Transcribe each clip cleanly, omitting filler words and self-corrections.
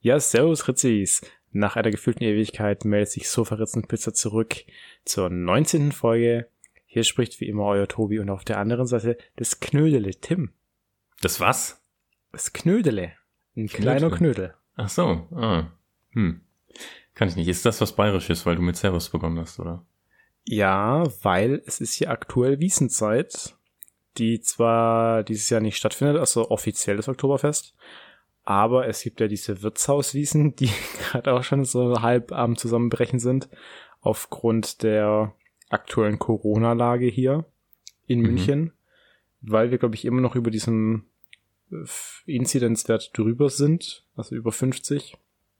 Ja, servus Ritzis. Nach einer gefühlten Ewigkeit meldet sich Sofa-Ritzenpizza zurück zur 19. Folge. Hier spricht wie immer euer Tobi und auf der anderen Seite das Knödele Tim. Das was? Das Knödele. Ein kleiner Knödel. Ach so, Kann ich nicht. Ist das was Bayerisches, weil du mit Servus begonnen hast, oder? Ja, weil es ist hier aktuell Wiesnzeit, die zwar dieses Jahr nicht stattfindet, also offiziell das Oktoberfest, aber es gibt ja diese Wirtshauswiesen, die gerade auch schon so halb am Zusammenbrechen sind, aufgrund der aktuellen Corona-Lage hier in München, weil wir, glaube ich, immer noch über diesen Inzidenzwert drüber sind, also über 50.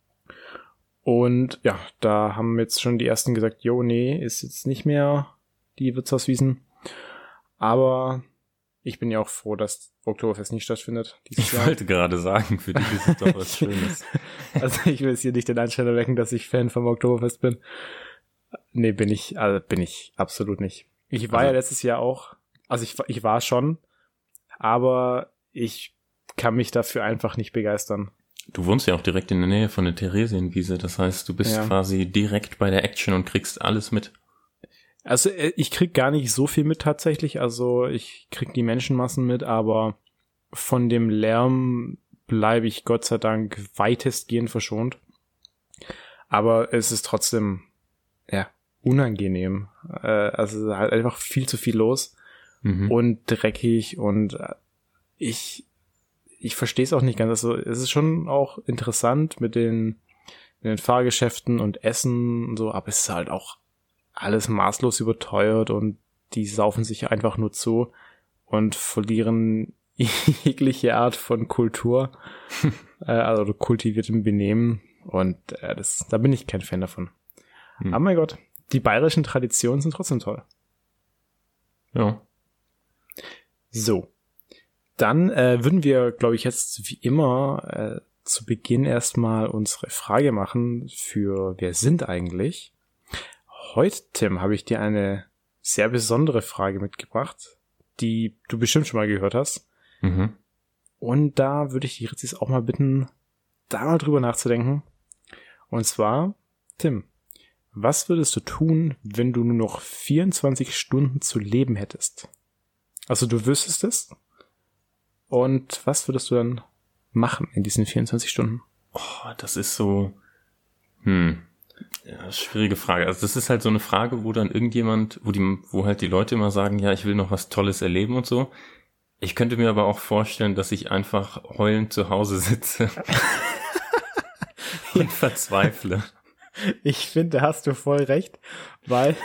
Und ja, da haben jetzt schon die ersten gesagt, jo, nee, ist jetzt nicht mehr die Wirtshauswiesen. Aber ich bin ja auch froh, dass Oktoberfest nicht stattfindet dieses Jahr. Ich wollte gerade sagen, für dich ist es doch was Schönes. Also ich will jetzt hier nicht den Anschein erwecken, dass ich Fan vom Oktoberfest bin. Nee, bin ich absolut nicht. Ich war ja letztes Jahr auch, also ich war schon, aber ich kann mich dafür einfach nicht begeistern. Du wohnst ja auch direkt in der Nähe von der Theresienwiese, das heißt, du bist quasi direkt bei der Action und kriegst alles mit. Also ich krieg gar nicht so viel mit tatsächlich, also ich krieg die Menschenmassen mit, aber von dem Lärm bleibe ich Gott sei Dank weitestgehend verschont. Aber es ist trotzdem, unangenehm. Also halt einfach viel zu viel los und dreckig und ich verstehe es auch nicht ganz. Also es ist schon auch interessant mit den Fahrgeschäften und Essen und so, aber es ist halt auch alles maßlos überteuert und die saufen sich einfach nur zu und verlieren jegliche Art von Kultur, also kultiviertem Benehmen und da bin ich kein Fan davon. Aber mein Gott, die bayerischen Traditionen sind trotzdem toll. Ja. So. Dann würden wir, glaube ich, jetzt wie immer zu Beginn erstmal unsere Frage machen für wer sind eigentlich? Heute, Tim, habe ich dir eine sehr besondere Frage mitgebracht, die du bestimmt schon mal gehört hast. Und da würde ich die Ritzis auch mal bitten, da mal drüber nachzudenken. Und zwar, Tim, was würdest du tun, wenn du nur noch 24 Stunden zu leben hättest? Also du wüsstest es. Und was würdest du dann machen in diesen 24 Stunden? Oh, das ist so, ja, schwierige Frage. Also das ist halt so eine Frage, wo dann irgendjemand, wo halt die Leute immer sagen, ja, ich will noch was Tolles erleben und so. Ich könnte mir aber auch vorstellen, dass ich einfach heulend zu Hause sitze und verzweifle. Ich finde, da hast du voll recht, weil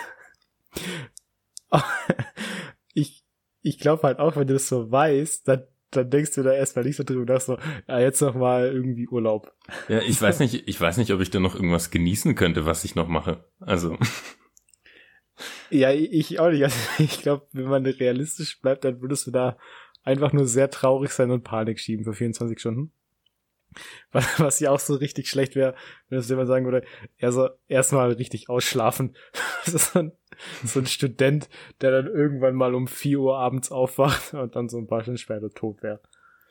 ich glaube halt auch, wenn du das so weißt, dann denkst du da erstmal nicht so drüber nach, so, ja, jetzt noch mal irgendwie Urlaub. Ja, ich weiß nicht, ob ich da noch irgendwas genießen könnte, was ich noch mache. Also. Ja, ich auch nicht. Also ich glaube, wenn man realistisch bleibt, dann würdest du da einfach nur sehr traurig sein und Panik schieben für 24 Stunden. Was ja auch so richtig schlecht wäre, wenn das jemand sagen würde, erstmal richtig ausschlafen. Das ist so ein Student, der dann irgendwann mal um 4 Uhr abends aufwacht und dann so ein paar Stunden später tot wäre.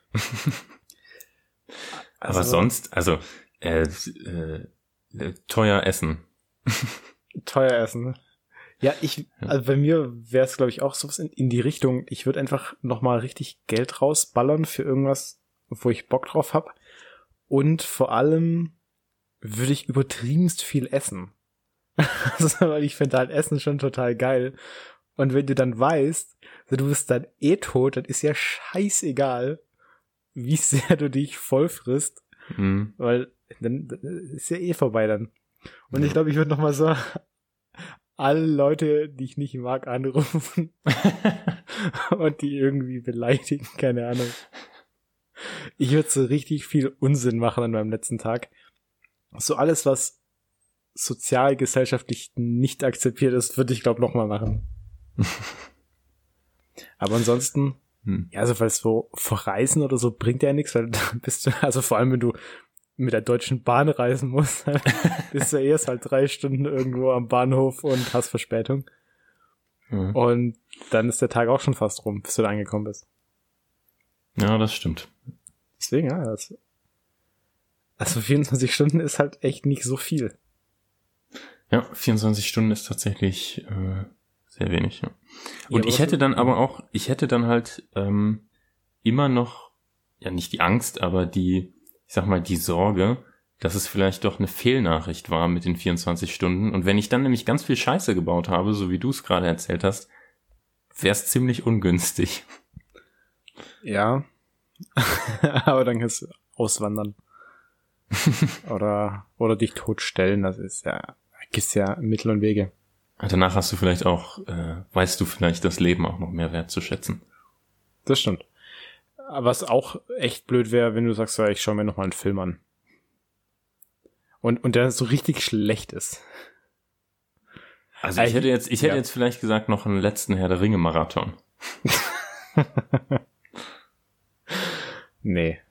Aber sonst, teuer essen. Teuer essen. Ja, also bei mir wäre es, glaube ich, auch sowas in die Richtung, ich würde einfach nochmal richtig Geld rausballern für irgendwas, wo ich Bock drauf habe. Und vor allem würde ich übertriebenst viel essen. Also, weil ich finde halt Essen schon total geil. Und wenn du dann weißt, du bist dann tot, dann ist ja scheißegal, wie sehr du dich voll frisst. Weil dann ist ja vorbei dann. Und ich glaube, ich würde nochmal so alle Leute, die ich nicht mag, anrufen und die irgendwie beleidigen, keine Ahnung. Ich würde so richtig viel Unsinn machen an meinem letzten Tag. So alles, was sozial, gesellschaftlich nicht akzeptiert ist, würde ich, glaube ich, nochmal machen. Aber ansonsten, ja, also weil so verreisen oder so bringt ja nichts, weil dann bist du, also vor allem, wenn du mit der Deutschen Bahn reisen musst, dann bist du ja erst halt 3 Stunden irgendwo am Bahnhof und hast Verspätung. Und dann ist der Tag auch schon fast rum, bis du da angekommen bist. Ja, das stimmt. Deswegen, Also 24 Stunden ist halt echt nicht so viel. Ja, 24 Stunden ist tatsächlich sehr wenig, ja. Und Ja, ich hätte dann halt immer noch, ja nicht die Angst, aber die Sorge, dass es vielleicht doch eine Fehlnachricht war mit den 24 Stunden. Und wenn ich dann nämlich ganz viel Scheiße gebaut habe, so wie du es gerade erzählt hast, wäre es ziemlich ungünstig. Ja, aber dann kannst du auswandern. oder dich totstellen, das ist ja, gibt's ja Mittel und Wege. Danach hast du vielleicht auch, weißt du vielleicht das Leben auch noch mehr wertzuschätzen. Das stimmt. Aber was auch echt blöd wäre, wenn du sagst, ja, ich schaue mir nochmal einen Film an. Und der so richtig schlecht ist. Also ich hätte jetzt vielleicht gesagt, noch einen letzten Herr der Ringe-Marathon. Nee,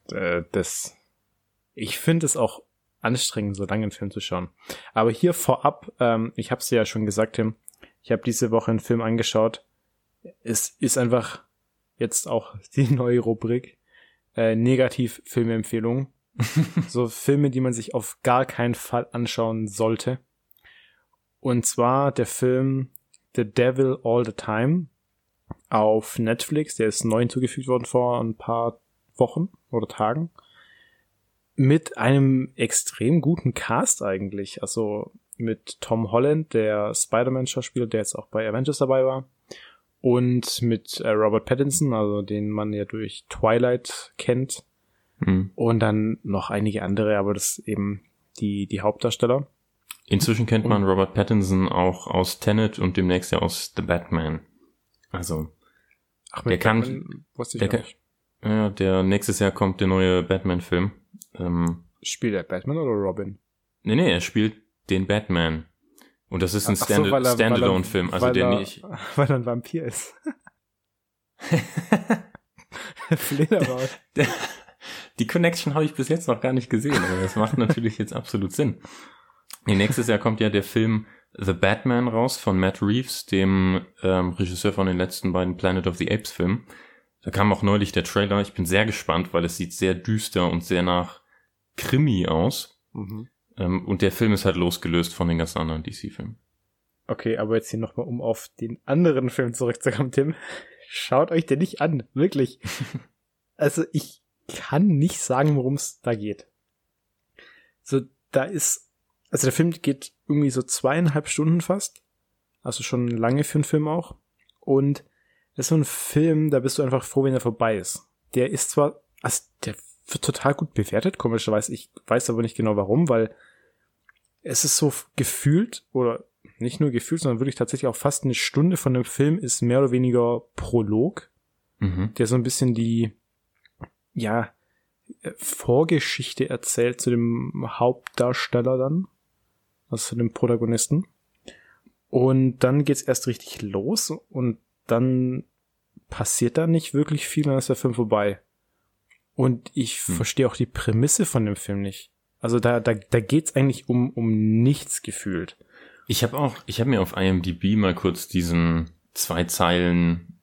ich finde es auch anstrengend, so lange einen Film zu schauen. Aber hier vorab, ich habe es ja schon gesagt, Tim, ich habe diese Woche einen Film angeschaut. Es ist einfach jetzt auch die neue Rubrik, Negativ-Filmempfehlungen. So Filme, die man sich auf gar keinen Fall anschauen sollte. Und zwar der Film The Devil All the Time auf Netflix. Der ist neu hinzugefügt worden vor ein paar Wochen oder Tagen. Mit einem extrem guten Cast eigentlich. Also mit Tom Holland, der Spider-Man-Schauspieler, der jetzt auch bei Avengers dabei war. Und mit Robert Pattinson, also den man ja durch Twilight kennt. Mhm. Und dann noch einige andere, aber das eben die Hauptdarsteller. Inzwischen kennt man Robert Pattinson auch aus Tenet und demnächst ja aus The Batman. Also, der kann, ja, der nächstes Jahr kommt der neue Batman-Film. Spielt er Batman oder Robin? Nee, er spielt den Batman. Und das ist ein Standalone-Film, also der nicht. Weil er ein Vampir ist. Fledermaus. Die Connection habe ich bis jetzt noch gar nicht gesehen, aber das macht natürlich jetzt absolut Sinn. Nächstes Jahr kommt ja der Film The Batman raus von Matt Reeves, dem Regisseur von den letzten beiden Planet of the Apes Filmen. Da kam auch neulich der Trailer. Ich bin sehr gespannt, weil es sieht sehr düster und sehr nach Krimi aus. Mhm. Und der Film ist halt losgelöst von den ganzen anderen DC-Filmen. Okay, aber jetzt hier nochmal, um auf den anderen Film zurückzukommen, Tim. Schaut euch den nicht an, wirklich. Also ich kann nicht sagen, worum es da geht. So, der Film geht irgendwie so 2,5 Stunden fast. Also schon lange für einen Film auch. Und das ist so ein Film, da bist du einfach froh, wenn er vorbei ist. Der ist zwar, also der wird total gut bewertet, komischerweise. Ich weiß aber nicht genau warum, weil es ist so gefühlt, oder nicht nur gefühlt, sondern wirklich tatsächlich auch fast eine Stunde von dem Film ist mehr oder weniger Prolog, der so ein bisschen die, ja, Vorgeschichte erzählt zu dem Hauptdarsteller dann, also zu dem Protagonisten. Und dann geht's erst richtig los und dann passiert da nicht wirklich viel, dann ist der Film vorbei. Und ich verstehe auch die Prämisse von dem Film nicht. Also da geht's eigentlich um nichts gefühlt. Ich habe mir auf IMDb mal kurz die zwei Zeilen,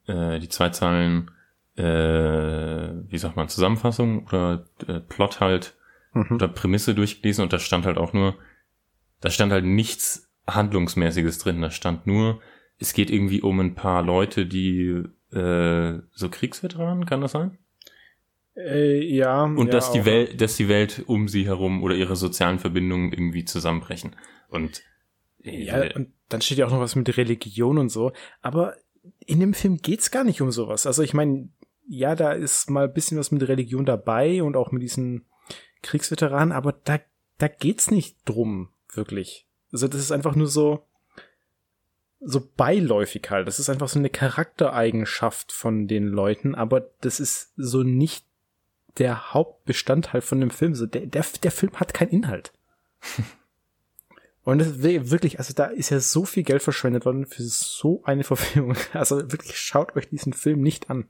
wie sagt man, Zusammenfassung oder Plot halt oder Prämisse durchgelesen und da stand halt nichts Handlungsmäßiges drin. Da stand nur, es geht irgendwie um ein paar Leute, die so Kriegsveteranen, kann das sein? Ja. Und ja, dass die Welt um sie herum oder ihre sozialen Verbindungen irgendwie zusammenbrechen. Und ja, und dann steht ja auch noch was mit Religion und so. Aber in dem Film geht's gar nicht um sowas. Also ich meine, ja, da ist mal ein bisschen was mit Religion dabei und auch mit diesen Kriegsveteranen, aber da geht's nicht drum, wirklich. Also das ist einfach nur so beiläufig halt. Das ist einfach so eine Charaktereigenschaft von den Leuten, aber das ist so nicht der Hauptbestandteil von dem Film. So der Film hat keinen Inhalt. Und das ist wirklich, also da ist ja so viel Geld verschwendet worden für so eine Verfilmung. Also wirklich, schaut euch diesen Film nicht an.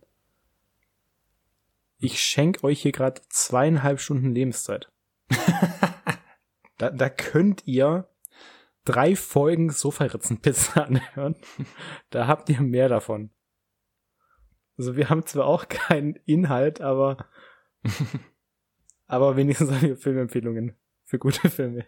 Ich schenke euch hier gerade 2,5 Stunden Lebenszeit. Da könnt ihr 3 Folgen Sofaritzenpizza anhören. Da habt ihr mehr davon. Also wir haben zwar auch keinen Inhalt, aber Aber wenigstens haben wir Filmempfehlungen für gute Filme.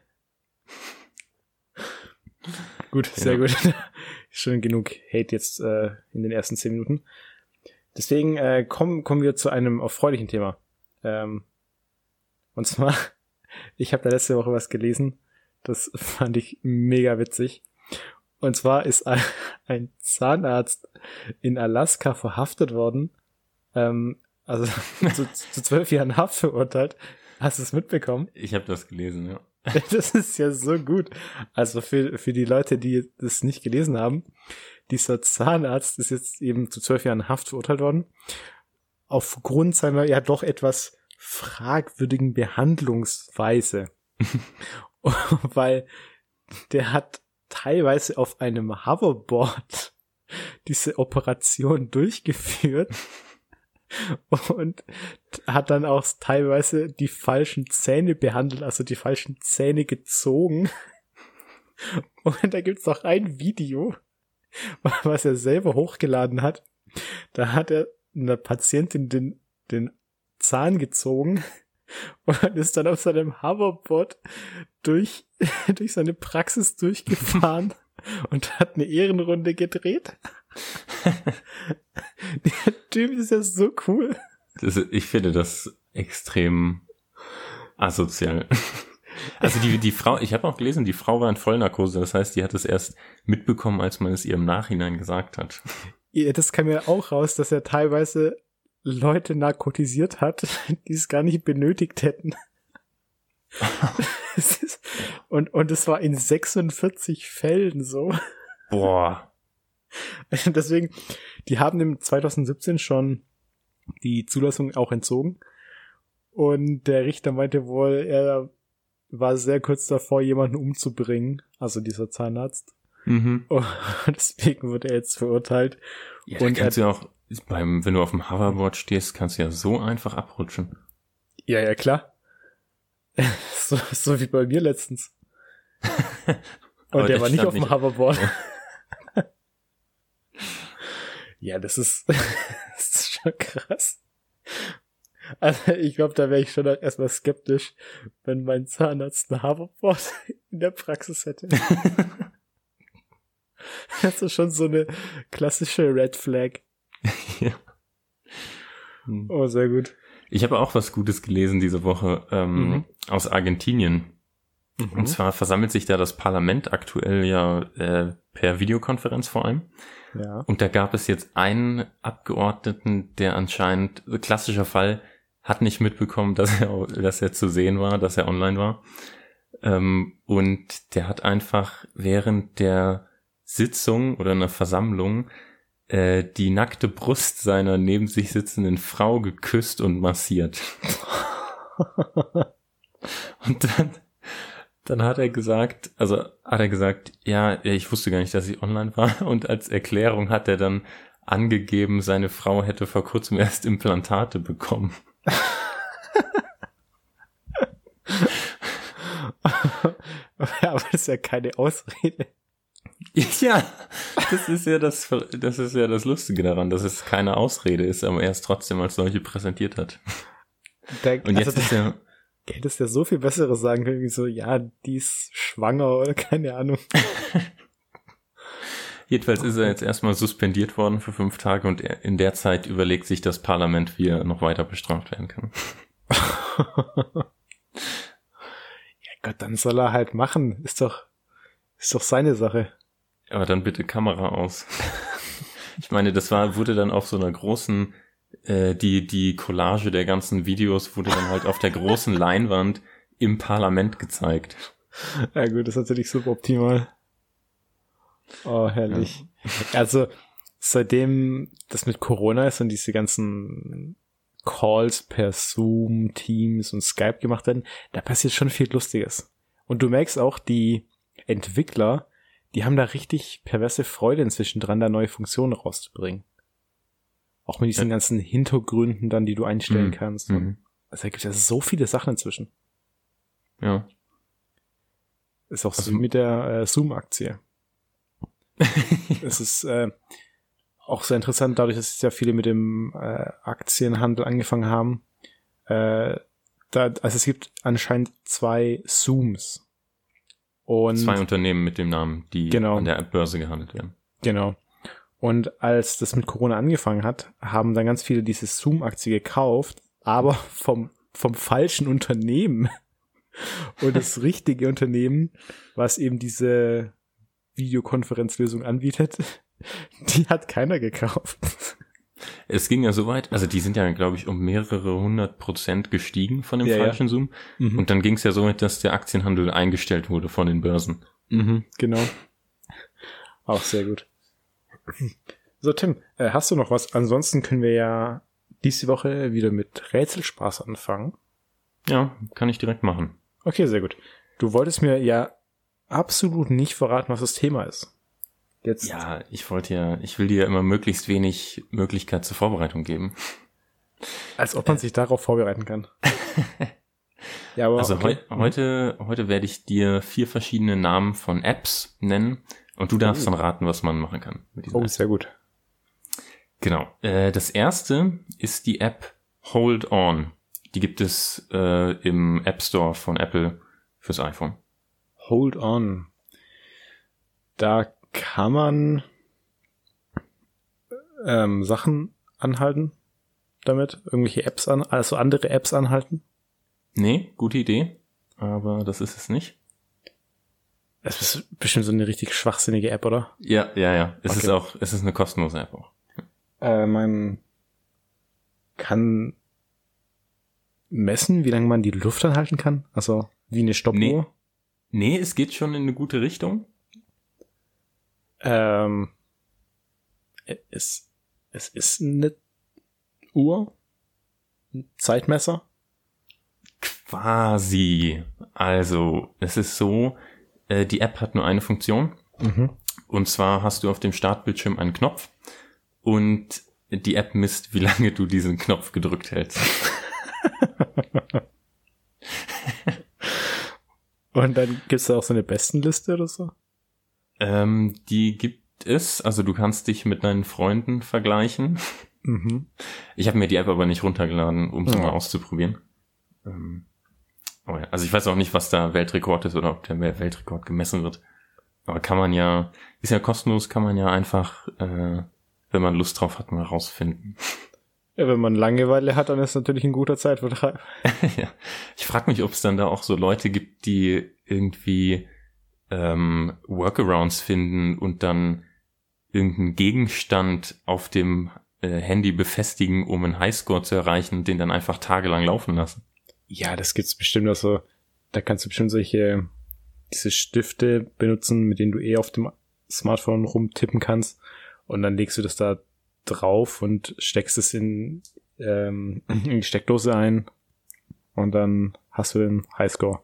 Gut, sehr gut. Schon genug Hate jetzt in den ersten 10 Minuten. Deswegen kommen wir zu einem erfreulichen Thema. Und zwar, ich habe da letzte Woche was gelesen, das fand ich mega witzig. Und zwar ist ein Zahnarzt in Alaska verhaftet worden, also zu 12 Jahren Haft verurteilt. Hast du es mitbekommen? Ich habe das gelesen, ja. Das ist ja so gut. Also für die Leute, die das nicht gelesen haben, dieser Zahnarzt ist jetzt eben zu 12 Jahren Haft verurteilt worden, aufgrund seiner ja doch etwas fragwürdigen Behandlungsweise. Weil der hat teilweise auf einem Hoverboard diese Operation durchgeführt und hat dann auch teilweise die falschen Zähne behandelt, also die falschen Zähne gezogen. Und da gibt's noch ein Video, was er selber hochgeladen hat. Da hat er einer Patientin den Zahn gezogen und ist dann auf seinem Hoverboard durch seine Praxis durchgefahren und hat eine Ehrenrunde gedreht. Der Typ ist ja so cool. Ich finde das extrem asozial. Also die Frau, ich habe auch gelesen, die Frau war in Vollnarkose, das heißt, die hat es erst mitbekommen, als man es ihr im Nachhinein gesagt hat. Ja, das kam ja auch raus, dass er teilweise Leute narkotisiert hat, die es gar nicht benötigt hätten. Und es war in 46 Fällen so. Boah. Deswegen, die haben im 2017 schon die Zulassung auch entzogen. Und der Richter meinte wohl, er war sehr kurz davor, jemanden umzubringen, also dieser Zahnarzt. Mhm. Und deswegen wurde er jetzt verurteilt. Ja, und kannst du ja auch, wenn du auf dem Hoverboard stehst, kannst du ja so einfach abrutschen. Ja, klar. So wie bei mir letztens. Und der war nicht auf dem Hoverboard. Ja, das ist schon krass. Also ich glaube, da wäre ich schon erstmal skeptisch, wenn mein Zahnarzt ein Hoverboard in der Praxis hätte. Das ist schon so eine klassische Red Flag. Ja. Oh, sehr gut. Ich habe auch was Gutes gelesen diese Woche aus Argentinien. Und zwar versammelt sich da das Parlament aktuell ja per Videokonferenz vor allem. Ja. Und da gab es jetzt einen Abgeordneten, der anscheinend, klassischer Fall, hat nicht mitbekommen, dass er zu sehen war, dass er online war. Und der hat einfach während der Sitzung oder einer Versammlung die nackte Brust seiner neben sich sitzenden Frau geküsst und massiert. Und dann hat er gesagt, ja, ich wusste gar nicht, dass ich online war. Und als Erklärung hat er dann angegeben, seine Frau hätte vor kurzem erst Implantate bekommen. Aber das ist ja keine Ausrede. Ja, das ist ja das Lustige daran, dass es keine Ausrede ist, aber er es trotzdem als solche präsentiert hat. Und jetzt ist ja... Hättest ja so viel Besseres sagen können, wie so, ja, die ist schwanger oder keine Ahnung. Jedenfalls ist er jetzt erstmal suspendiert worden für 5 Tage und in der Zeit überlegt sich das Parlament, wie er noch weiter bestraft werden kann. Ja Gott, dann soll er halt machen. Ist doch seine Sache. Aber dann bitte Kamera aus. Ich meine, wurde dann auf so einer großen, die Collage der ganzen Videos wurde dann halt auf der großen Leinwand im Parlament gezeigt. Ja gut, das ist natürlich super optimal. Oh, herrlich. Ja. Also, seitdem das mit Corona ist und diese ganzen Calls per Zoom, Teams und Skype gemacht werden, da passiert schon viel Lustiges. Und du merkst auch, die Entwickler, die haben da richtig perverse Freude inzwischen dran, da neue Funktionen rauszubringen. Auch mit diesen ganzen Hintergründen dann, die du einstellen kannst. Also da gibt es ja so viele Sachen inzwischen. Ja. Ist auch so wie mit der Zoom-Aktie. Es ist auch sehr interessant, dadurch, dass jetzt ja viele mit dem Aktienhandel angefangen haben, Also es gibt anscheinend 2 Zooms. Und 2 Unternehmen mit dem Namen, die genau. an der Börse gehandelt werden. Genau. Und als das mit Corona angefangen hat, haben dann ganz viele diese Zoom-Aktie gekauft, aber vom falschen Unternehmen. Und das richtige Unternehmen, was eben diese Videokonferenzlösung anbietet, die hat keiner gekauft. Es ging ja so weit, also die sind ja, glaube ich, um mehrere 100% gestiegen von dem falschen Zoom. Mhm. Und dann ging es ja so weit, dass der Aktienhandel eingestellt wurde von den Börsen. Mhm, genau. Auch sehr gut. So, Tim, hast du noch was? Ansonsten können wir ja diese Woche wieder mit Rätselspaß anfangen. Ja, kann ich direkt machen. Okay, sehr gut. Du wolltest mir ja absolut nicht verraten, was das Thema ist. Jetzt. Ja, ich will dir immer möglichst wenig Möglichkeit zur Vorbereitung geben. Als ob man sich darauf vorbereiten kann. Ja, aber also okay. heute werde ich dir 4 verschiedene Namen von Apps nennen und du darfst dann raten, was man machen kann mit diesen Apps. Sehr gut. Genau. Das erste ist die App Hold On. Die gibt es im App Store von Apple fürs iPhone. Hold On. Da kann man Sachen anhalten damit? Irgendwelche Apps also andere Apps anhalten? Nee, gute Idee, aber das ist es nicht. Es ist bestimmt so eine richtig schwachsinnige App, oder? Ja. Es ist eine kostenlose App auch. Man kann messen, wie lange man die Luft anhalten kann? Also wie eine Stoppuhr? Nee, es geht schon in eine gute Richtung. Es ist eine Uhr? Ein Zeitmesser? Quasi. Also, es ist so, die App hat nur eine Funktion. Mhm. Und zwar hast du auf dem Startbildschirm einen Knopf und die App misst, wie lange du diesen Knopf gedrückt hältst. Und dann gibt's da auch so eine Bestenliste oder so? Die gibt es. Also du kannst dich mit deinen Freunden vergleichen. Mhm. Ich habe mir die App aber nicht runtergeladen, um sie mal auszuprobieren. Also ich weiß auch nicht, was da Weltrekord ist oder ob der Weltrekord gemessen wird. Aber ist ja kostenlos, kann man ja einfach, wenn man Lust drauf hat, mal rausfinden. Ja, wenn man Langeweile hat, dann ist natürlich ein guter Zeitvertreib. Ja. Ich frage mich, ob es dann da auch so Leute gibt, die irgendwie Workarounds finden und dann irgendeinen Gegenstand auf dem Handy befestigen, um einen Highscore zu erreichen und den dann einfach tagelang laufen lassen. Ja, das gibt's bestimmt. Also da kannst du bestimmt diese Stifte benutzen, mit denen du auf dem Smartphone rumtippen kannst und dann legst du das da drauf und steckst es in die Steckdose ein und dann hast du den Highscore.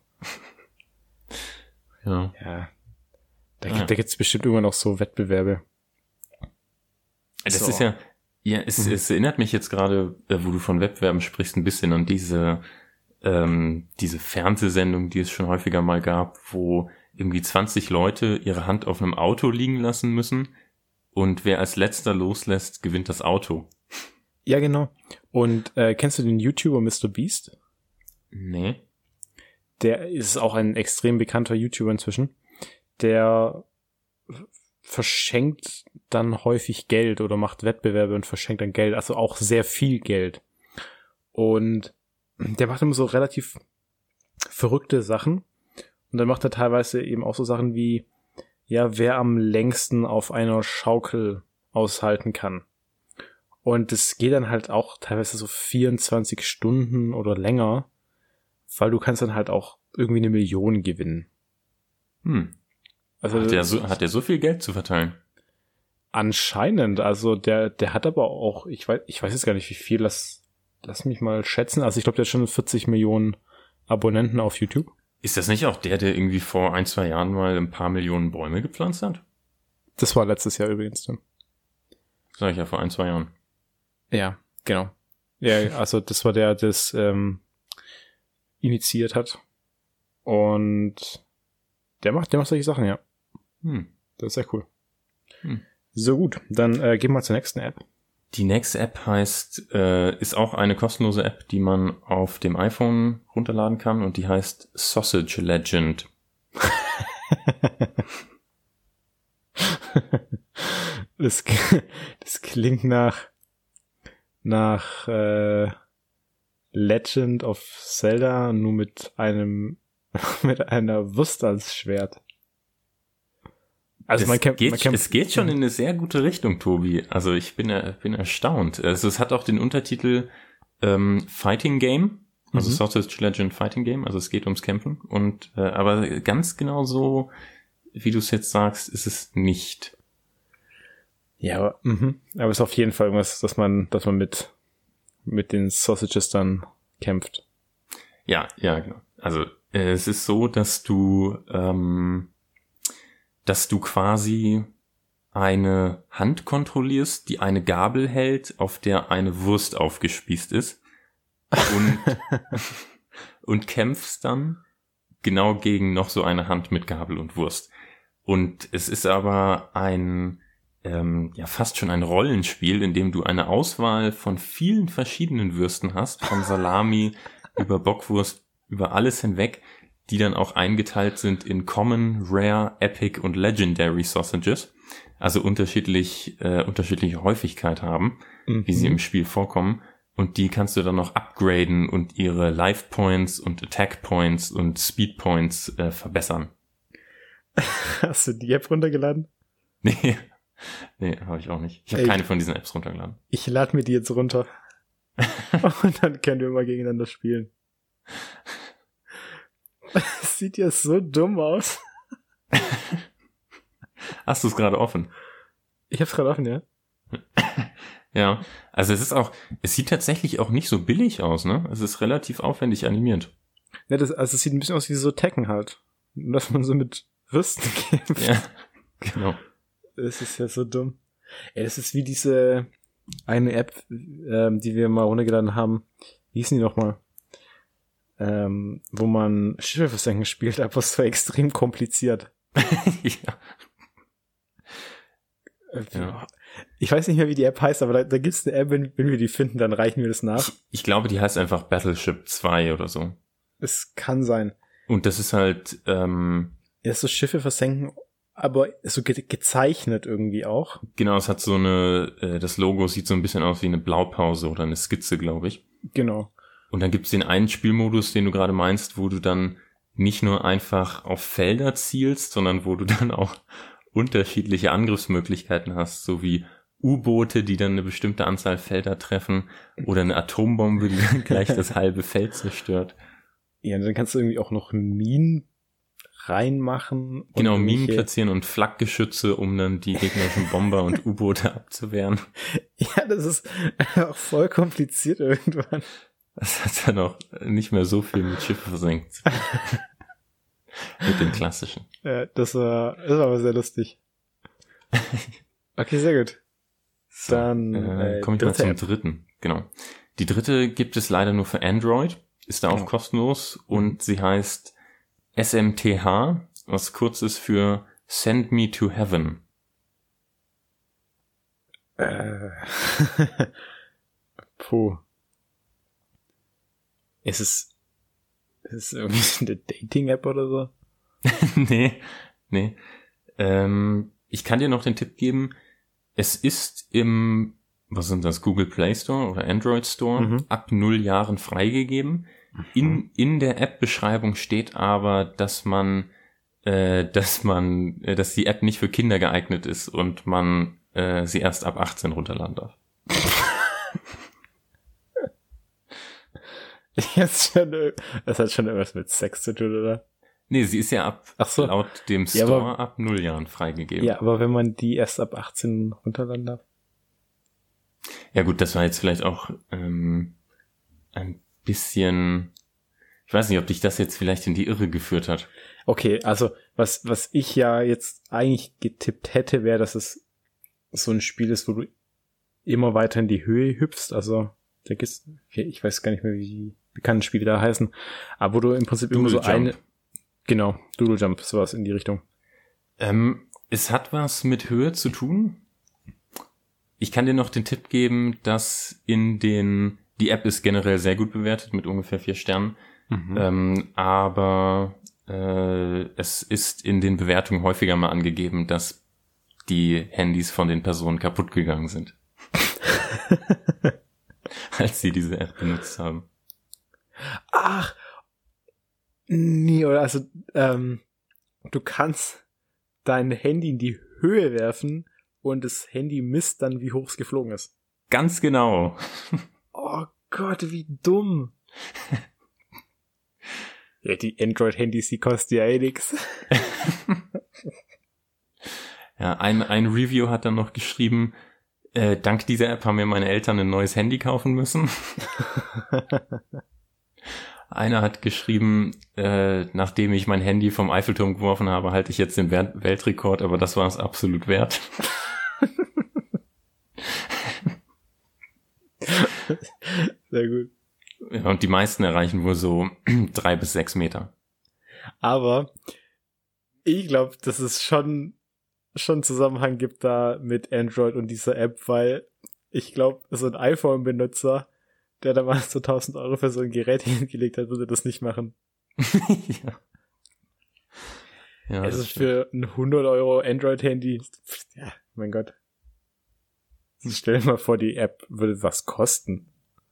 Ja. Da gibt's bestimmt immer noch so Wettbewerbe. Das ist es erinnert mich jetzt gerade, wo du von Wettbewerben sprichst, ein bisschen an diese Fernsehsendung, die es schon häufiger mal gab, wo irgendwie 20 Leute ihre Hand auf einem Auto liegen lassen müssen und wer als letzter loslässt, gewinnt das Auto. Ja, genau. Und kennst du den YouTuber MrBeast? Nee. Der ist auch ein extrem bekannter YouTuber inzwischen. Der verschenkt dann häufig Geld oder macht Wettbewerbe und verschenkt dann Geld, also auch sehr viel Geld. Und der macht immer so relativ verrückte Sachen. Und dann macht er teilweise eben auch so Sachen wie, ja, wer am längsten auf einer Schaukel aushalten kann. Und das geht dann halt auch teilweise so 24 Stunden oder länger, weil du kannst dann halt auch irgendwie 1 Million gewinnen. Also hat der so viel Geld zu verteilen? Anscheinend. Also der hat aber auch, ich weiß jetzt gar nicht wie viel, lass mich mal schätzen. Also ich glaube, der hat schon 40 Millionen Abonnenten auf YouTube. Ist das nicht auch der irgendwie vor 1-2 Jahren mal ein paar Millionen Bäume gepflanzt hat? Das war letztes Jahr übrigens. Sag ich ja, vor 1-2 Jahren. Ja, genau. Ja, also das war der das initiiert hat. Und der macht solche Sachen, ja. Das ist sehr cool. So gut, dann gehen wir zur nächsten App. Die nächste App ist auch eine kostenlose App, die man auf dem iPhone runterladen kann und die heißt Sausage Legend. Das klingt nach Legend of Zelda, nur mit einer Wurst als Schwert. Also es geht schon in eine sehr gute Richtung, Tobi. Also ich bin erstaunt. Also es hat auch den Untertitel Fighting Game, also Sausage Legend Fighting Game. Also es geht ums Kämpfen und aber ganz genau so, wie du es jetzt sagst, ist es nicht. Ja, aber es ist auf jeden Fall irgendwas, dass man mit den Sausages dann kämpft. Ja, genau. Also es ist so, dass du quasi eine Hand kontrollierst, die eine Gabel hält, auf der eine Wurst aufgespießt ist und kämpfst dann genau gegen noch so eine Hand mit Gabel und Wurst. Und es ist aber fast schon ein Rollenspiel, in dem du eine Auswahl von vielen verschiedenen Würsten hast, von Salami über Bockwurst, über alles hinweg, die dann auch eingeteilt sind in Common, Rare, Epic und Legendary Sausages, also unterschiedliche Häufigkeit haben, wie sie im Spiel vorkommen. Und die kannst du dann noch upgraden und ihre Life Points und Attack Points und Speed Points verbessern. Hast du die App runtergeladen? Nee, habe ich auch nicht. Ich habe keine von diesen Apps runtergeladen. Ich lade mir die jetzt runter. Und dann können wir mal gegeneinander spielen. Das sieht ja so dumm aus. Hast du es gerade offen? Ich hab's gerade offen, ja. Ja, also es sieht tatsächlich auch nicht so billig aus, ne? Es ist relativ aufwendig animiert. Ja, es sieht ein bisschen aus wie so Tekken halt. Dass man so mit Würsten kämpft. Ja, genau. Das ist ja so dumm. Ey, das ist wie diese eine App, die wir mal runtergeladen haben. Wie hießen die nochmal? Wo man Schiffe versenken spielt, aber es war extrem kompliziert. Ja. Ich weiß nicht mehr, wie die App heißt, aber da gibt's eine App, wenn wir die finden, dann reichen wir das nach. Ich glaube, die heißt einfach Battleship 2 oder so. Es kann sein. Und das ist halt ja, so Schiffe versenken, aber so gezeichnet irgendwie auch. Genau, es hat so das Logo sieht so ein bisschen aus wie eine Blaupause oder eine Skizze, glaube ich. Genau. Und dann gibt's den einen Spielmodus, den du gerade meinst, wo du dann nicht nur einfach auf Felder zielst, sondern wo du dann auch unterschiedliche Angriffsmöglichkeiten hast, so wie U-Boote, die dann eine bestimmte Anzahl Felder treffen oder eine Atombombe, die dann gleich das halbe Feld zerstört. Ja, dann kannst du irgendwie auch noch Minen reinmachen. Genau, Minen platzieren und Flakgeschütze, um dann die gegnerischen Bomber und U-Boote abzuwehren. Ja, das ist auch voll kompliziert irgendwann. Das hat dann auch nicht mehr so viel mit Schiffe versenkt. Mit dem klassischen. Ja, das war aber sehr lustig. Okay, sehr gut. So, dann komme ich mal zum dritten. Genau. Die dritte gibt es leider nur für Android, ist da auch kostenlos und sie heißt SMTH, was kurz ist für Send Me to Heaven. Puh. Ist es irgendwie eine Dating-App oder so? Nee. Ich kann dir noch den Tipp geben, es ist im, was sind das, Google Play Store oder Android Store ab 0 Jahren freigegeben. In der App-Beschreibung steht aber, dass die App nicht für Kinder geeignet ist und man sie erst ab 18 runterladen darf. Das hat schon irgendwas mit Sex zu tun, oder? Nee, sie ist ja laut dem Store ab 0 Jahren freigegeben. Ja, aber wenn man die erst ab 18 runterladen darf? Ja gut, das war jetzt vielleicht auch ein bisschen, ich weiß nicht, ob dich das jetzt vielleicht in die Irre geführt hat. Okay, also was ich ja jetzt eigentlich getippt hätte, wäre, dass es so ein Spiel ist, wo du immer weiter in die Höhe hüpfst. Also da gibt's, ich weiß gar nicht mehr, wie die bekannten Spiele da heißen, aber wo du im Prinzip immer so eine, genau, Doodle Jump, sowas in die Richtung. Es hat was mit Höhe zu tun. Ich kann dir noch den Tipp geben, dass die App ist generell sehr gut bewertet mit ungefähr 4 Sternen, aber es ist in den Bewertungen häufiger mal angegeben, dass die Handys von den Personen kaputt gegangen sind, als sie diese App benutzt haben. Ach, nee, oder also, du kannst dein Handy in die Höhe werfen und das Handy misst dann, wie hoch es geflogen ist. Ganz genau. Oh Gott, wie dumm. Ja, die Android-Handys, die kosten ja eh nix. Ja, ein Review hat dann noch geschrieben, dank dieser App haben mir meine Eltern ein neues Handy kaufen müssen. Einer hat geschrieben, nachdem ich mein Handy vom Eiffelturm geworfen habe, halte ich jetzt den Weltrekord, aber das war es absolut wert. Sehr gut. Ja, und die meisten erreichen wohl so 3 bis 6 Meter. Aber ich glaube, dass es schon Zusammenhang gibt da mit Android und dieser App, weil ich glaube, so ein iPhone-Benutzer, der da mal so 1.000 Euro für so ein Gerät hingelegt hat, würde das nicht machen. Ja. Ja, also für ein 100 Euro Android-Handy, ja, mein Gott. Stell dir mal vor, die App würde was kosten.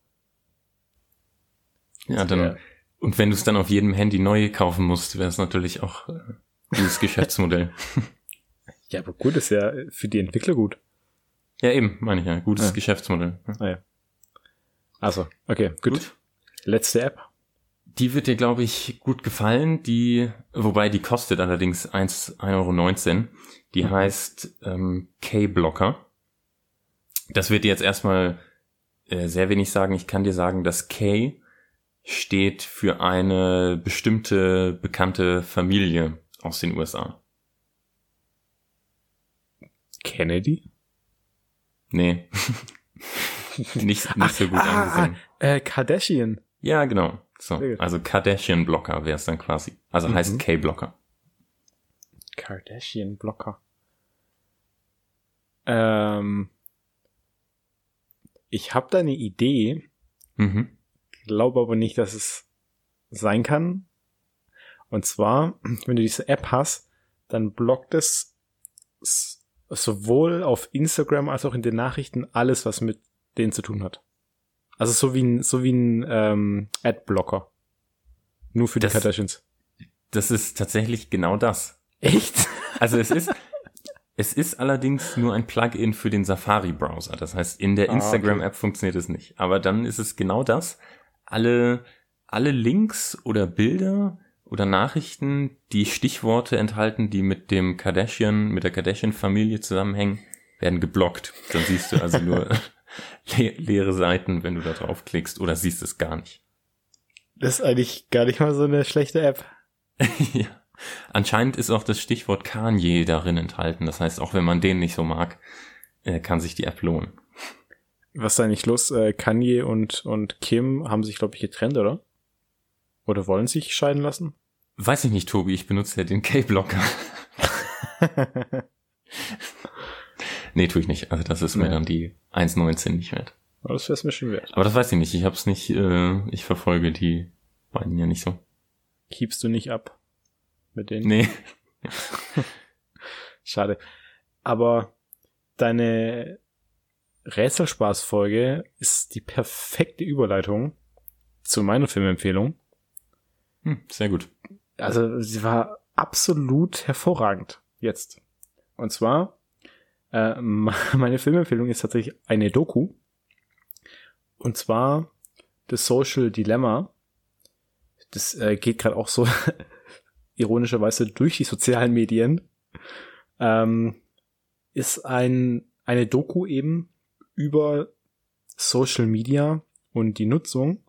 Ja, dann, und wenn du es dann auf jedem Handy neu kaufen musst, wäre es natürlich auch dieses Geschäftsmodell. Ja, aber gut, ist ja für die Entwickler gut. Ja, eben, meine ich ja. Gutes Geschäftsmodell. Ja. Also, okay, gut. Letzte App. Die wird dir, glaube ich, gut gefallen. Wobei die kostet allerdings 1,19 €. Die heißt K-Blocker. Das wird dir jetzt erstmal sehr wenig sagen. Ich kann dir sagen, dass K steht für eine bestimmte bekannte Familie aus den USA. Kennedy? Nee. nicht so gut angesehen. Kardashian. Ja, genau. So, also Kardashian-Blocker wäre es dann quasi. Also heißt K-Blocker. Kardashian-Blocker. Ich habe da eine Idee, glaube aber nicht, dass es sein kann. Und zwar, wenn du diese App hast, dann blockt es sowohl auf Instagram als auch in den Nachrichten alles, was mit denen zu tun hat. Also so wie ein Adblocker. Nur für die Kardashians. Das ist tatsächlich genau das. Echt? Also es ist allerdings nur ein Plugin für den Safari-Browser. Das heißt, in der Instagram-App funktioniert es nicht. Aber dann ist es genau das. Alle Links oder Bilder oder Nachrichten, die Stichworte enthalten, die mit der Kardashian-Familie zusammenhängen, werden geblockt. Dann siehst du also nur leere Seiten, wenn du da draufklickst, oder siehst es gar nicht. Das ist eigentlich gar nicht mal so eine schlechte App. Ja. Anscheinend ist auch das Stichwort Kanye darin enthalten. Das heißt, auch wenn man den nicht so mag, kann sich die App lohnen. Was ist eigentlich los? Kanye und Kim haben sich, glaube ich, getrennt, oder? Oder wollen sich scheiden lassen? Weiß ich nicht, Tobi. Ich benutze ja den K-Blocker. Nee, tue ich nicht. Also das ist mir dann die 1,19 nicht wert. Aber das wäre es mir schon wert. Aber das weiß ich nicht. Ich hab's nicht, ich verfolge die beiden ja nicht so. Keepst du nicht ab mit denen? Nee. Schade. Aber deine Rätselspaß-Folge ist die perfekte Überleitung zu meiner Filmempfehlung. Sehr gut. Also sie war absolut hervorragend jetzt. Und zwar, meine Filmempfehlung ist tatsächlich eine Doku. Und zwar The Social Dilemma. Das geht gerade auch so ironischerweise durch die sozialen Medien. Ist eine Doku eben über Social Media und die Nutzung.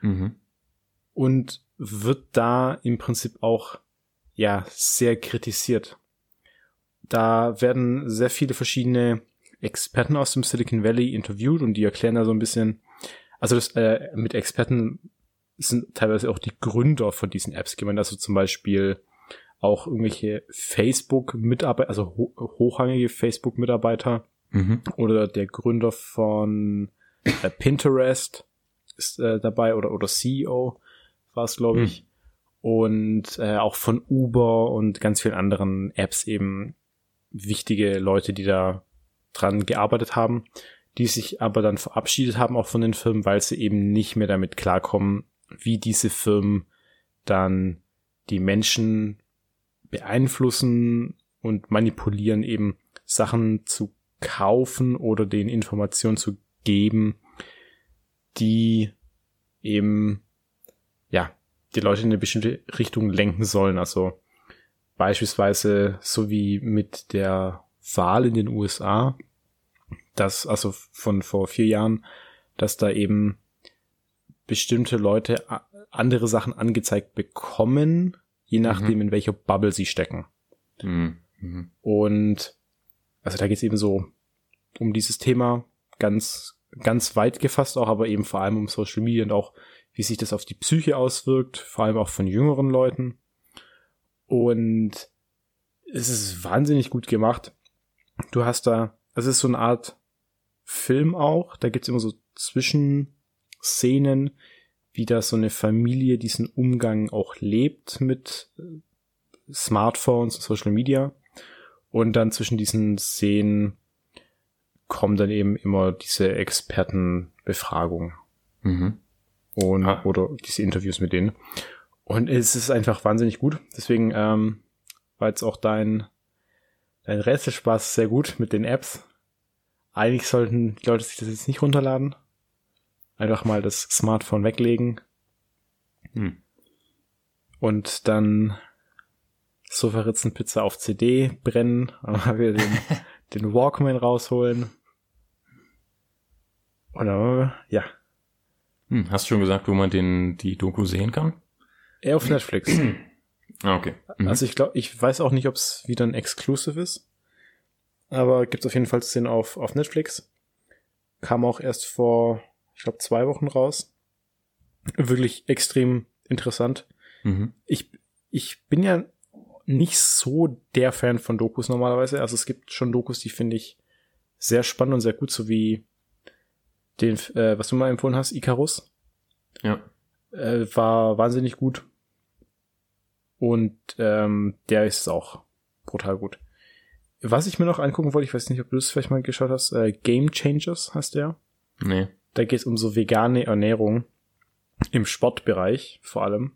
Und wird da im Prinzip auch sehr kritisiert. Da werden sehr viele verschiedene Experten aus dem Silicon Valley interviewt und die erklären da so ein bisschen, also das mit Experten sind teilweise auch die Gründer von diesen Apps gemeint, also zum Beispiel auch irgendwelche Facebook-Mitarbeiter, also hochrangige Facebook-Mitarbeiter Oder der Gründer von Pinterest ist dabei oder CEO war es, glaube ich. Und auch von Uber und ganz vielen anderen Apps eben wichtige Leute, die da dran gearbeitet haben, die sich aber dann verabschiedet haben auch von den Firmen, weil sie eben nicht mehr damit klarkommen, wie diese Firmen dann die Menschen beeinflussen und manipulieren, eben Sachen zu kaufen oder denen Informationen zu geben, die eben, ja, die Leute in eine bestimmte Richtung lenken sollen. Also beispielsweise so wie mit der Wahl in den USA, das also von vor 4 Jahren, dass da eben bestimmte Leute andere Sachen angezeigt bekommen, je nachdem, in welcher Bubble sie stecken. Und also da geht es eben so um dieses Thema, ganz weit gefasst auch, aber eben vor allem um Social Media und auch, wie sich das auf die Psyche auswirkt, vor allem auch von jüngeren Leuten. Und es ist wahnsinnig gut gemacht. Du hast da, also es ist so eine Art Film auch, da gibt's immer so Zwischenszenen, wie da so eine Familie diesen Umgang auch lebt mit Smartphones und Social Media. Und dann zwischen diesen Szenen kommen dann eben immer diese Expertenbefragungen. Und oder diese Interviews mit denen. Und es ist einfach wahnsinnig gut. Deswegen war jetzt auch dein Rätselspaß sehr gut mit den Apps. Eigentlich sollten die Leute sich das jetzt nicht runterladen. Einfach mal das Smartphone weglegen. Und dann Sofaritzenpizza auf CD brennen. Und dann wieder den Walkman rausholen. Oder, ja. Hast du schon gesagt, wo man die Doku sehen kann? Eher auf Netflix. Okay. Also ich weiß auch nicht, ob es wieder ein Exclusive ist. Aber gibt's auf jeden Fall zu sehen auf Netflix. Kam auch erst vor, ich glaube, 2 Wochen raus. Wirklich extrem interessant. Ich bin ja nicht so der Fan von Dokus normalerweise. Also es gibt schon Dokus, die finde ich sehr spannend und sehr gut, so wie den, was du mal empfohlen hast, Icarus. Ja. War wahnsinnig gut. Und der ist auch brutal gut. Was ich mir noch angucken wollte, ich weiß nicht, ob du das vielleicht mal geschaut hast, Game Changers heißt der. Nee. Da geht es um so vegane Ernährung im Sportbereich vor allem.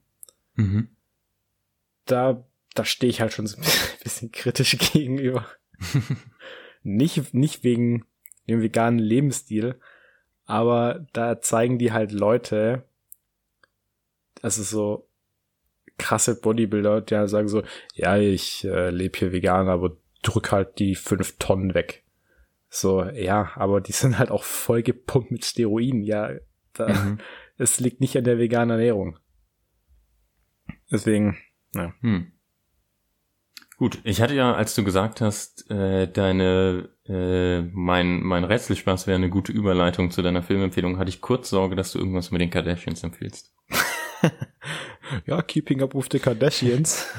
Da stehe ich halt schon so ein bisschen kritisch gegenüber. Nicht wegen dem veganen Lebensstil, aber da zeigen die halt Leute, also so krasse Bodybuilder, die halt sagen so, ja, ich lebe hier vegan, aber drück halt die 5 Tonnen weg. So, ja, aber die sind halt auch voll gepumpt mit Steroiden. Ja, es liegt nicht an der veganen Ernährung. Deswegen, ja. Gut, ich hatte ja, als du gesagt hast, mein Rätselspaß wäre eine gute Überleitung zu deiner Filmempfehlung, hatte ich kurz Sorge, dass du irgendwas mit den Kardashians empfiehlst. Ja, Keeping Up with the Kardashians.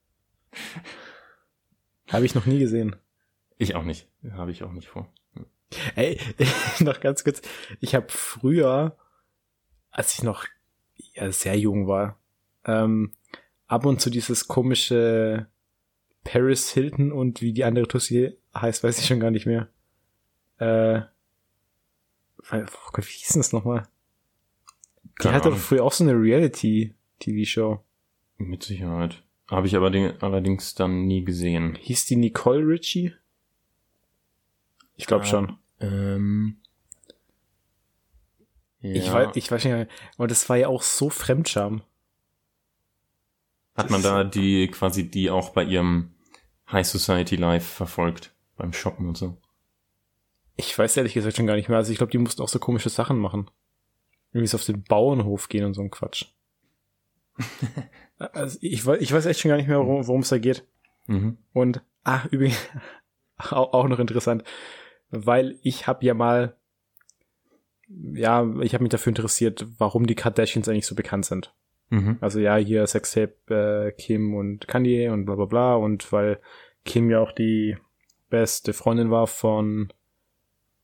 Habe ich noch nie gesehen. Ich auch nicht. Habe ich auch nicht vor. Ey, noch ganz kurz. Ich habe früher, als ich noch sehr jung war, ab und zu dieses komische Paris Hilton und wie die andere Tussi heißt, weiß ich schon gar nicht mehr. Oh Gott, wie hieß denn das nochmal? Die hatte doch früher auch so eine Reality-TV-Show. Mit Sicherheit. Habe ich aber allerdings dann nie gesehen. Hieß die Nicole Richie? Ich glaube schon. Ja. Ich weiß nicht mehr. Aber das war ja auch so Fremdscham. Hat man da die auch bei ihrem High Society Life verfolgt? Beim Shoppen und so? Ich weiß ehrlich gesagt schon gar nicht mehr. Also ich glaube, die mussten auch so komische Sachen machen. Irgendwie so auf den Bauernhof gehen und so ein Quatsch. Also ich weiß echt schon gar nicht mehr, worum es da geht. Und, übrigens, auch noch interessant, weil ich habe mich dafür interessiert, warum die Kardashians eigentlich so bekannt sind. Also ja, hier Sextape Kim und Kanye und bla bla bla, und weil Kim ja auch die beste Freundin war von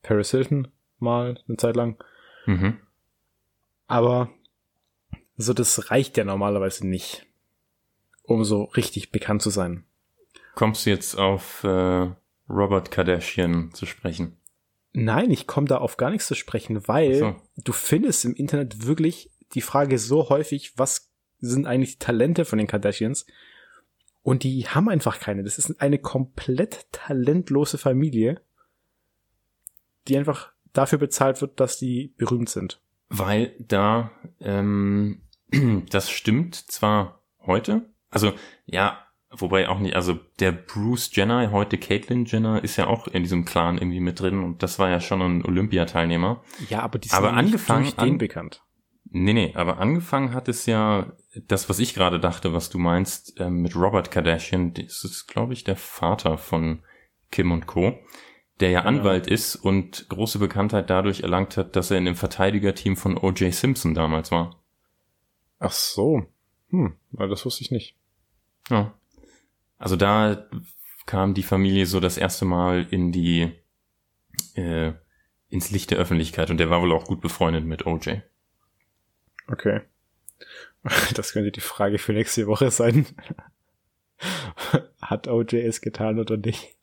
Paris Hilton mal eine Zeit lang. Mhm. Aber so, das reicht ja normalerweise nicht, um so richtig bekannt zu sein. Kommst du jetzt auf Robert Kardashian zu sprechen? Nein, ich komme da auf gar nichts zu sprechen, weil du findest im Internet wirklich die Frage so häufig, was sind eigentlich die Talente von den Kardashians? Und die haben einfach keine. Das ist eine komplett talentlose Familie, die einfach dafür bezahlt wird, dass die berühmt sind. Weil da, das stimmt zwar heute, also ja, wobei auch nicht, also der Bruce Jenner, heute Caitlyn Jenner, ist ja auch in diesem Clan irgendwie mit drin und das war ja schon ein Olympiateilnehmer. Ja, aber die sind nicht durch den bekannt. Nee, aber angefangen hat es ja das, was ich gerade dachte, was du meinst, mit Robert Kardashian, das ist, glaube ich, der Vater von Kim und Co., der ja Anwalt ist und große Bekanntheit dadurch erlangt hat, dass er in dem Verteidigerteam von O.J. Simpson damals war. Ach so. Das wusste ich nicht. Ja. Also da kam die Familie so das erste Mal in die ins Licht der Öffentlichkeit und der war wohl auch gut befreundet mit O.J. Okay. Das könnte die Frage für nächste Woche sein. Hat O.J. es getan oder nicht?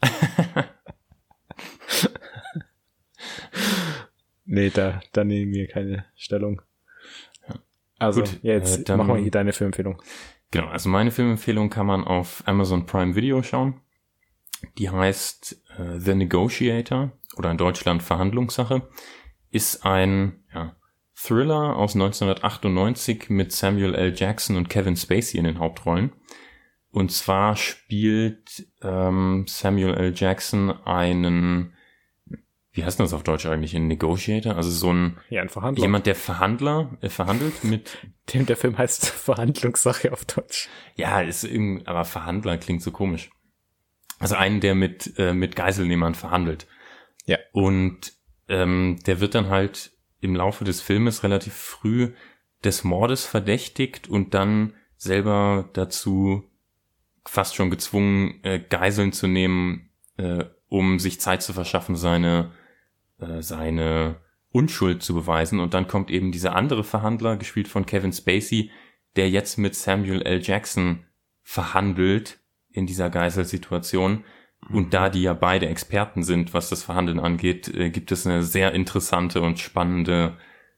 Nee, da nehmen wir keine Stellung. Also, gut, jetzt machen wir hier deine Filmempfehlung. Genau, also meine Filmempfehlung kann man auf Amazon Prime Video schauen. Die heißt The Negotiator oder in Deutschland Verhandlungssache. Ist ein Thriller aus 1998 mit Samuel L. Jackson und Kevin Spacey in den Hauptrollen. Und zwar spielt Samuel L. Jackson einen, wie heißt das auf Deutsch eigentlich, ein Negotiator? Also so ein Verhandler. Jemand, der verhandelt mit... Der Film heißt Verhandlungssache auf Deutsch. Ja, aber Verhandler klingt so komisch. Also einen, der mit Geiselnehmern verhandelt. Ja. Und der wird dann halt im Laufe des Filmes relativ früh des Mordes verdächtigt und dann selber dazu fast schon gezwungen, Geiseln zu nehmen, um sich Zeit zu verschaffen, seine Unschuld zu beweisen. Und dann kommt eben dieser andere Verhandler, gespielt von Kevin Spacey, der jetzt mit Samuel L. Jackson verhandelt in dieser Geiselsituation. Und da die ja beide Experten sind, was das Verhandeln angeht, gibt es eine sehr interessantes und spannendes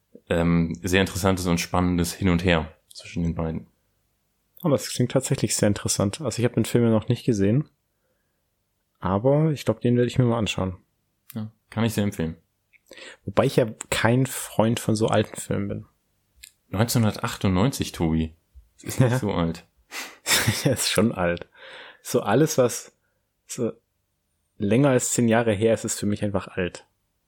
Hin und Her zwischen den beiden. Oh, das klingt tatsächlich sehr interessant. Also ich habe den Film ja noch nicht gesehen, aber ich glaube, den werde ich mir mal anschauen. Ja, kann ich sehr empfehlen. Wobei ich ja kein Freund von so alten Filmen bin. 1998, Tobi. Das ist nicht so alt. Ja, ist schon alt. So alles, was so länger als 10 Jahre her ist, ist für mich einfach alt.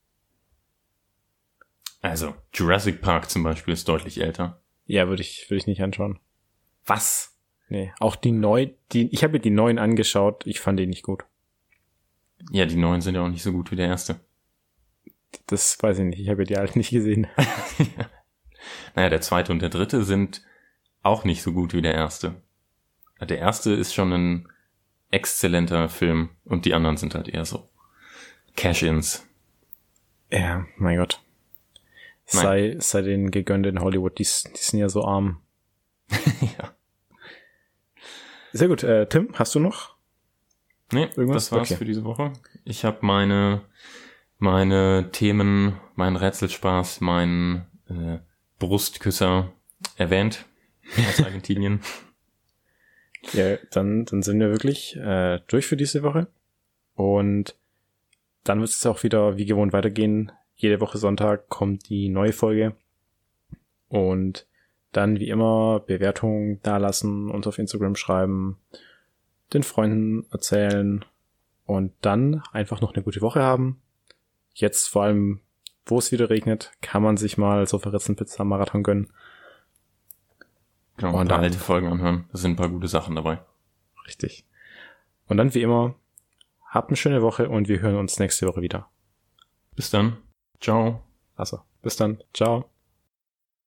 Also, Jurassic Park zum Beispiel ist deutlich älter. Ja, würde ich nicht anschauen. Was? Nee, auch ich habe mir die neuen angeschaut, ich fand die nicht gut. Ja, die neuen sind ja auch nicht so gut wie der erste. Das weiß ich nicht, ich habe ja die alten nicht gesehen. Ja. Naja, der zweite und der dritte sind auch nicht so gut wie der erste. Der erste ist schon ein exzellenter Film und die anderen sind halt eher so Cash-Ins. Ja, mein Gott. Sei denen gegönnt in Hollywood, die sind ja so arm. Ja. Sehr gut, Tim, hast du noch? Nee, irgendwas? Das war's für diese Woche. Ich habe meine Themen, meinen Rätselspaß, meinen Brustküsser erwähnt aus Argentinien. Ja, dann sind wir wirklich durch für diese Woche. Und dann wird es auch wieder wie gewohnt weitergehen. Jede Woche Sonntag kommt die neue Folge. Und dann wie immer Bewertungen dalassen, uns auf Instagram schreiben, den Freunden erzählen und dann einfach noch eine gute Woche haben. Jetzt vor allem, wo es wieder regnet, kann man sich mal so Ritzenpizza-Marathon gönnen. Genau, und dann alte Folgen anhören. Da sind ein paar gute Sachen dabei. Richtig. Und dann wie immer, habt eine schöne Woche und wir hören uns nächste Woche wieder. Bis dann. Ciao. Also, bis dann. Ciao.